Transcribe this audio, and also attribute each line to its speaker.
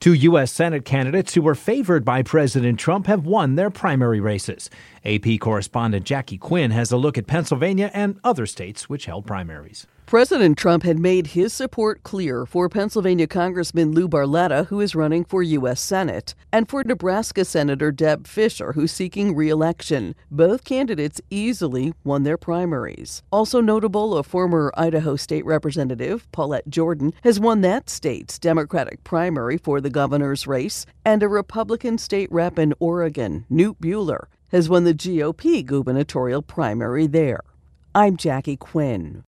Speaker 1: Two U.S. Senate candidates who were favored by President Trump have won their primary races. AP correspondent Jackie Quinn has a look at Pennsylvania and other states which held primaries.
Speaker 2: President Trump had made his support clear for Pennsylvania Congressman Lou Barletta, who is running for U.S. Senate, and for Nebraska Senator Deb Fischer, who's seeking re-election. Both candidates easily won their primaries. Also notable, a former Idaho state representative, Paulette Jordan, has won that state's Democratic primary for the governor's race, and a Republican state rep in Oregon, Newt Buehler, has won the GOP gubernatorial primary there. I'm Jackie Quinn.